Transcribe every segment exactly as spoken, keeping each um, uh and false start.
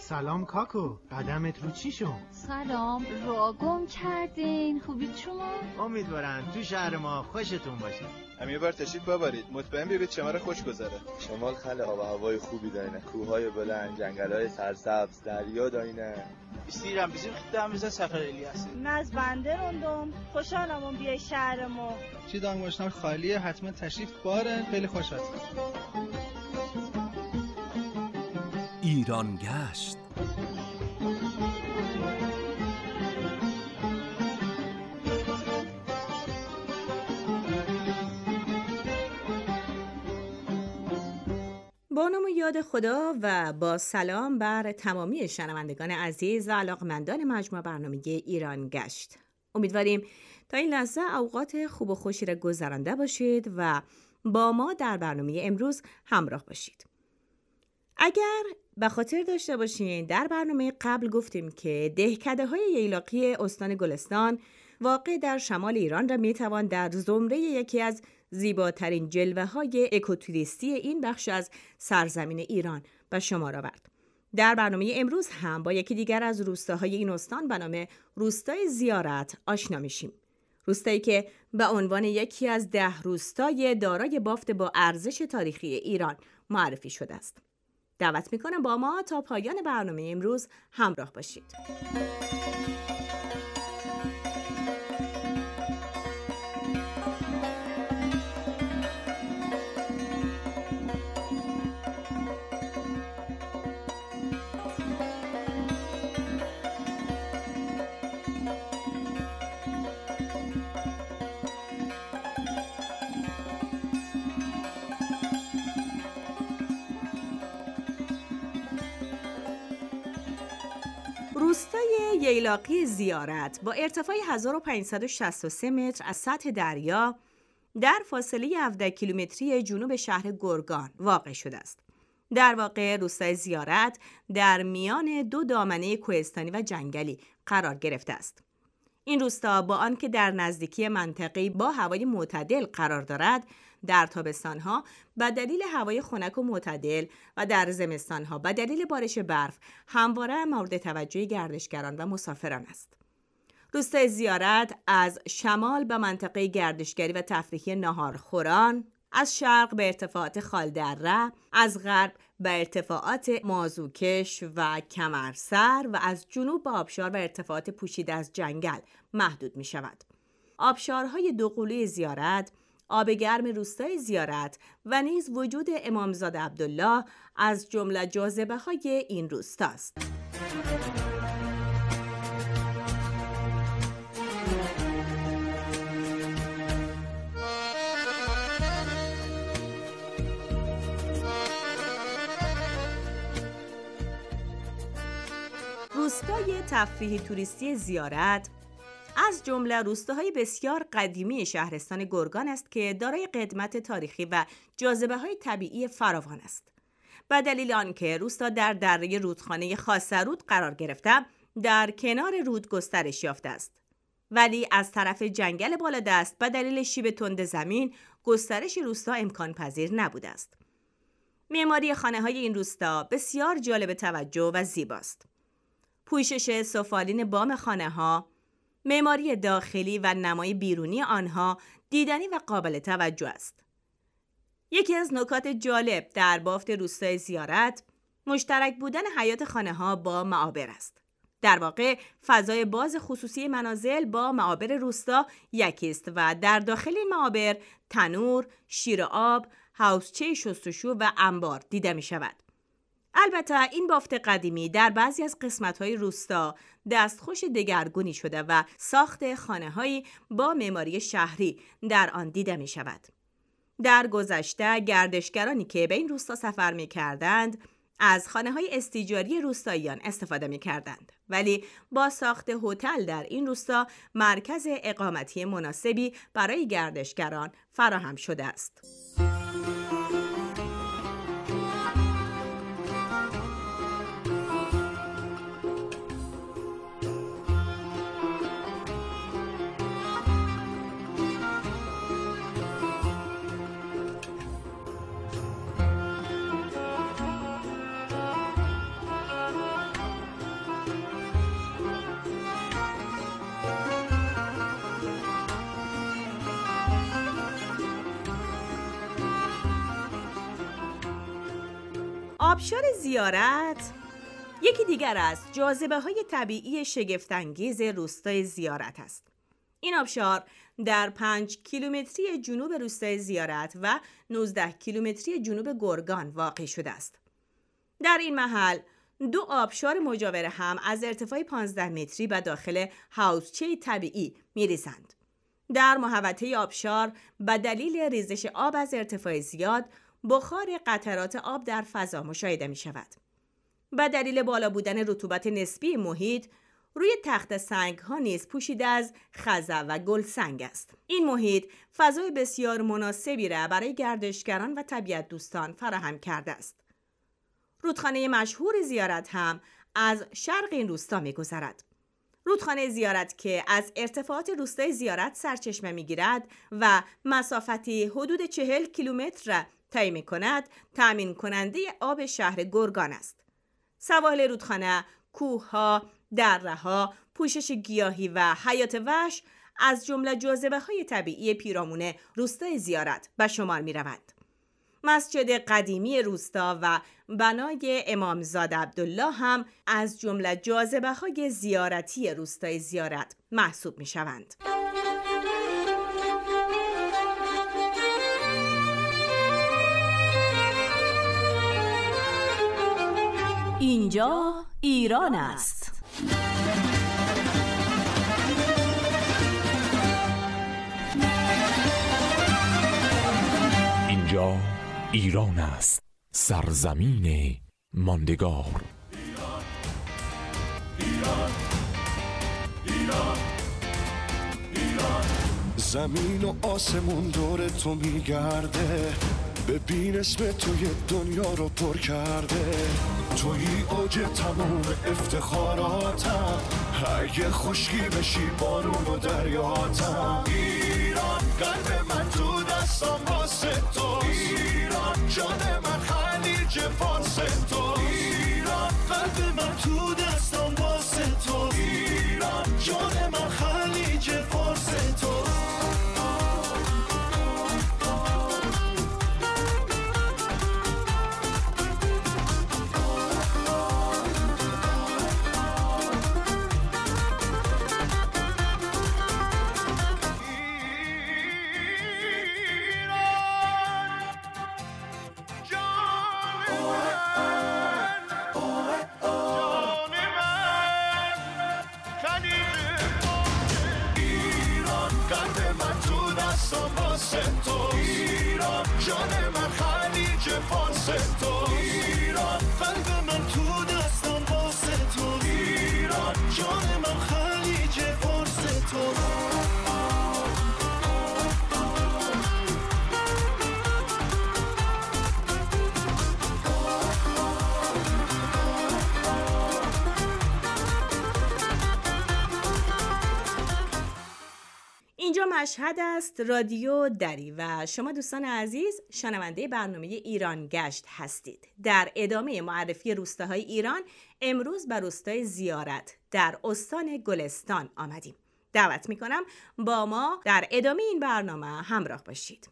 سلام کاکو، قدمت رو چی شد؟ سلام، را گم کردین. خوبید شما؟ امیدوارم تو شهر ما خوشتون باشه. هم یه بار تشریف ببرید، مطمئن ببینید شمال خوش گذره. شمال خیلی آب و هوای خوبی داره، کوههای بلند، جنگل‌های سرسبز، دریا داینه. بیستیرم بزیم خدام بزن سفر الیاسی. ناز بنده روندم، خوشحالم اون بیای شهر ما. چی دانگوشنار خالیه، حتما تشریف بارن، خیلی خوش هست. ایران گشت. با نام و یاد خدا و با سلام بر تمامی شنوندگان عزیز و علاقمندان مجموعه برنامه ایران گشت. امیدواریم تا این لحظه اوقات خوب و خوشی را گذرانده باشید و با ما در برنامه امروز همراه باشید. اگر به خاطر داشته باشین در برنامه قبل گفتیم که دهکده های ییلاقی استان گلستان واقع در شمال ایران را میتوان در زمره یکی از زیباترین جلوه های اکوتوریستی این بخش از سرزمین ایران به شمار آورد. در برنامه امروز هم با یکی دیگر از روستاهای این استان به نام روستای زیارت آشنا میشیم. روستایی که به عنوان یکی از ده روستای دارای بافت با ارزش تاریخی ایران معرفی شده است. دعوت میکنم با ما تا پایان برنامه امروز همراه باشید. روستای ییلاقی زیارت با ارتفاع هزار و پانصد و شصت و سه متر از سطح دریا در فاصله هفده کیلومتری جنوب شهر گرگان واقع شده است. در واقع روستای زیارت در میان دو دامنه کوهستانی و جنگلی قرار گرفته است. این روستا با آنکه در نزدیکی منطقه‌ای با هوای معتدل قرار دارد، در تابستان‌ها به دلیل هوای خنک و معتدل و در زمستان‌ها به دلیل بارش برف همواره مورد توجه گردشگران و مسافران است. روستای زیارت از شمال به منطقه گردشگری و تفریحی ناهارخوران، از شرق به ارتفاعات خالدره، از غرب به ارتفاعات مازوکش و کمرسر و از جنوب به آبشار و ارتفاعات پوشیده از جنگل محدود می شود. آبشارهای دوقلوی زیارت، آب گرم روستای زیارت و نیز وجود امامزاده عبدالله از جمله جاذبه های این روستاست. روستای تفریحی توریستی زیارت از جمله روستاهای بسیار قدیمی شهرستان گرگان است که دارای قدمت تاریخی و جاذبه‌های طبیعی فراوان است. به دلیل آنکه روستا در دره رودخانه خاصرود قرار گرفته، در کنار رود گسترش یافته است. ولی از طرف جنگل بالادست به دلیل شیب تند زمین گسترش روستا امکان پذیر نبوده است. معماری خانه‌های این روستا بسیار جالب توجه و زیباست. پوشش سفالین بام خانه‌ها، معماری داخلی و نمای بیرونی آنها دیدنی و قابل توجه است. یکی از نکات جالب در بافت روستای زیارت مشترک بودن حیاط خانه‌ها با معابر است. در واقع فضای باز خصوصی منازل با معابر روستا یکی است و در داخل این معابر تنور، شیر آب، حوضچه شستشو و انبار دیده می شود. البته این بافت قدیمی در بعضی از قسمت‌های روستا دستخوش دگرگونی شده و ساخت خانه‌هایی با معماری شهری در آن دیده می شود. در گذشته گردشگرانی که به این روستا سفر می کردند از خانه‌های استیجاری روستاییان استفاده می کردند. ولی با ساخت هتل در این روستا مرکز اقامتی مناسبی برای گردشگران فراهم شده است. آبشار زیارت یکی دیگر از جاذبه‌های طبیعی شگفت‌انگیز روستای زیارت است. این آبشار در پنج کیلومتری جنوب روستای زیارت و نوزده کیلومتری جنوب گرگان واقع شده است. در این محل دو آبشار مجاور هم از ارتفاع پانزده متری به داخل حوضچه طبیعی می‌ریزند. در محوطه آبشار به دلیل ریزش آب از ارتفاع زیاد بخار قطرات آب در فضا مشاهده می‌شود. به دلیل بالا بودن رطوبت نسبی محیط، روی تخت سنگ ها نیز پوشیده از خزع و گل سنگ است. این محیط فضای بسیار مناسبی را برای گردشگران و طبیعت دوستان فراهم کرده است. رودخانه مشهور زیارت هم از شرق این روستا می‌گذرد. رودخانه زیارت که از ارتفاعات روستای زیارت سرچشمه می‌گیرد و مسافتی حدود چهل کیلومتر را طی می‌کند، تأمین کننده آب شهر گرگان است. سواحل رودخانه، کوه‌ها، دره‌ها، پوشش گیاهی و حیات وحش از جمله جاذبه‌های طبیعی پیرامون روستای زیارت به شمار می‌روند. مسجد قدیمی روستا و بنای امامزاده عبدالله هم از جمله جاذبه‌های زیارتی روستای زیارت محسوب می‌شوند. اینجا ایران است. اینجا ایران است، سرزمین ماندگار. ایران ایران ایران ایران. زمین و آسمون دور تو میگرده، ببین اسم توی دنیا رو پر کرده. توی اوج تموم افتخاراتم، اگه خشکی بشی بارون و دریاتم. ایران قلب من تو دستم واسه تو، ایران جان من خلیج فارس تو، ایران قلب من تو دستم واسه تو، ایران جان من خلیج فارس تو. جان من خلیج فارس تو، ایران قلب من تو دستم واسه تو، ایران جان من خلیج فارس تو. اینجا مشهد است، رادیو دری و شما دوستان عزیز شنونده برنامه ایران گشت هستید. در ادامه معرفی روستاهای ایران امروز به روستای زیارت در استان گلستان آمدیم. دعوت میکنم با ما در ادامه این برنامه همراه باشید.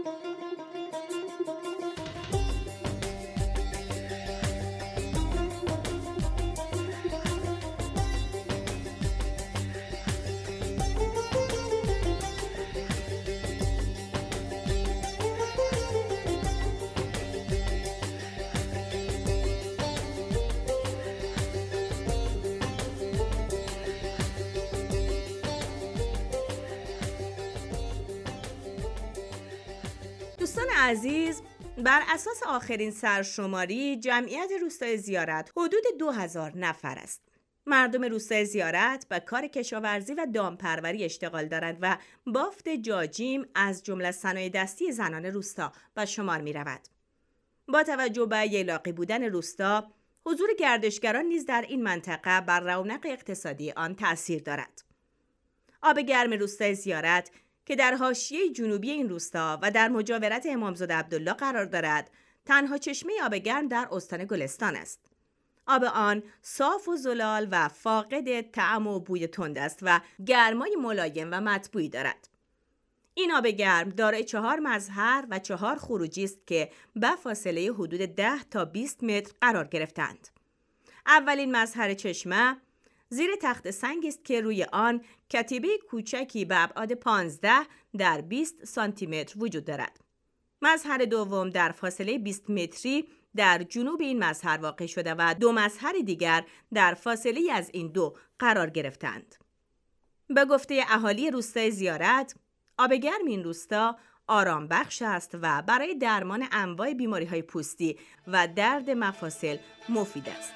دوستان عزیز، بر اساس آخرین سرشماری جمعیت روستای زیارت حدود دو هزار نفر است. مردم روستای زیارت به کار کشاورزی و دامپروری اشتغال دارند و بافت جاجیم از جمله صنایع دستی زنان روستا به شمار می رود. با توجه به ییلاقی بودن روستا، حضور گردشگران نیز در این منطقه بر رونق اقتصادی آن تأثیر دارد. آب گرم روستای زیارت که در حاشیه جنوبی این روستا و در مجاورت امامزاده عبدالله قرار دارد، تنها چشمه آب گرم در استان گلستان است. آب آن صاف و زلال و فاقد طعم و بوی تند است و گرمای ملایم و مطبوعی دارد. این آب گرم دارای چهار مظهر و چهار خروجی است که به فاصله حدود ده تا بیست متر قرار گرفتند. اولین مظهر چشمه زیر تخت سنگ است که روی آن کتیبه کوچکی به ابعاد پانزده در بیست سانتی متر وجود دارد. مظهر دوم در فاصله بیست متری در جنوب این مظهر واقع شده و دو مظهر دیگر در فاصله از این دو قرار گرفتند. به گفته اهالی روستای زیارت، آب گرم این روستا آرام بخش است و برای درمان انواع بیماری‌های پوستی و درد مفاصل مفید است.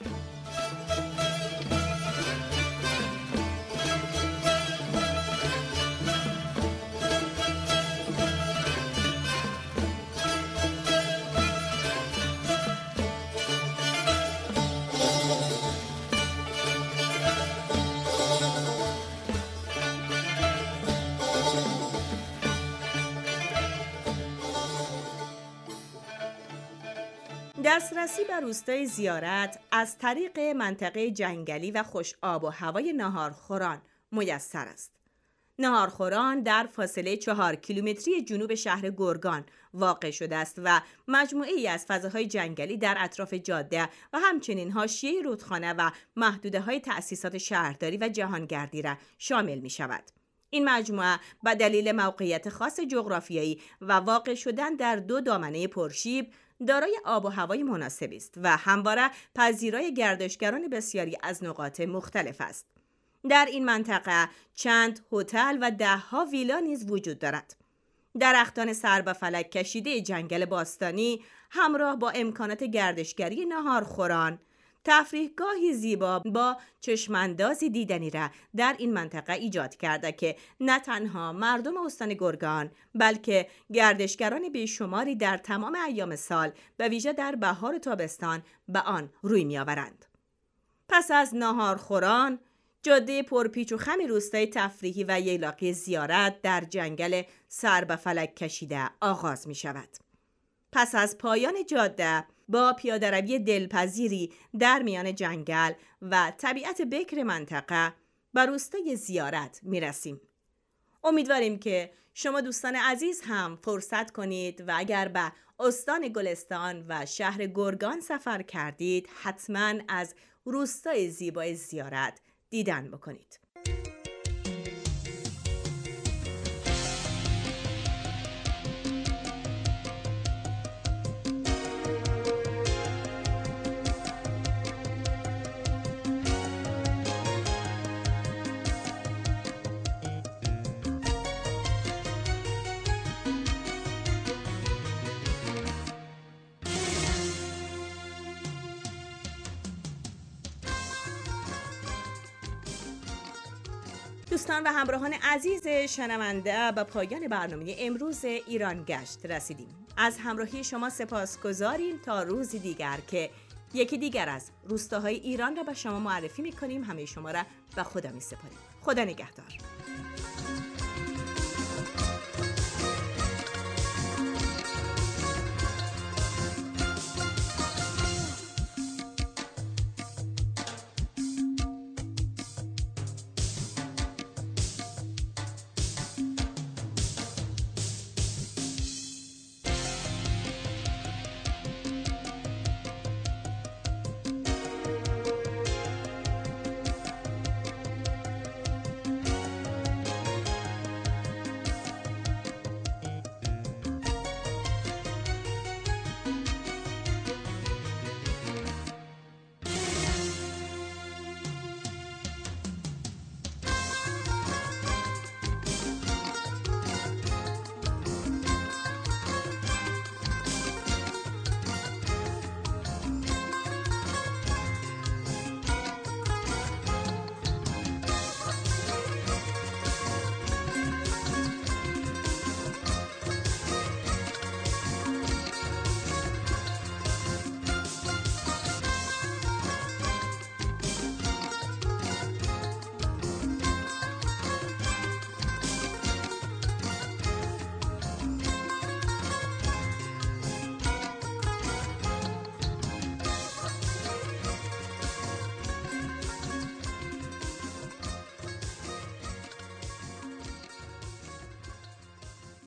دسترسی به روستای زیارت از طریق منطقه جنگلی و خوش آب و هوای ناهارخوران میسر است. ناهارخوران در فاصله چهار کیلومتری جنوب شهر گرگان واقع شده است و مجموعه‌ای از فضاهای جنگلی در اطراف جاده و همچنین حاشیه رودخانه و محدوده‌های تأسیسات شهرداری و جهانگردی را شامل می شود. این مجموعه به دلیل موقعیت خاص جغرافیایی و واقع شدن در دو دامنه پرشیب دارای آب و هوای مناسبی است و همواره پذیرای گردشگران بسیاری از نقاط مختلف است. در این منطقه چند هتل و ده‌ها ویلا نیز وجود دارد. درختان سر به فلک کشیده جنگل باستانی همراه با امکانات گردشگری ناهارخوران، تفریحگاهی زیبا با چشماندازی دیدنی را در این منطقه ایجاد کرده که نه تنها مردم استان گرگان بلکه گردشگران بیشماری در تمام ایام سال به ویژه در بهار و تابستان به آن روی می‌آورند. پس از ناهارخوران، جاده پرپیچ و خم روستای تفریحی و ییلاقی زیارت در جنگل سر به فلک کشیده آغاز می شود. پس از پایان جاده با پیاده‌روی دلپذیری در میان جنگل و طبیعت بکر منطقه به روستای زیارت می رسیم. امیدواریم که شما دوستان عزیز هم فرصت کنید و اگر به استان گلستان و شهر گرگان سفر کردید حتما از روستای زیبای زیارت دیدن بکنید. دوستان و همراهان عزیز شنونده به پایان برنامه امروز ایران گشت رسیدیم. از همراهی شما سپاسگزاریم تا روزی دیگر که یکی دیگر از روستاهای ایران را به شما معرفی می‌کنیم. همه شما را به خدا می‌سپاریم. خدا نگهدار.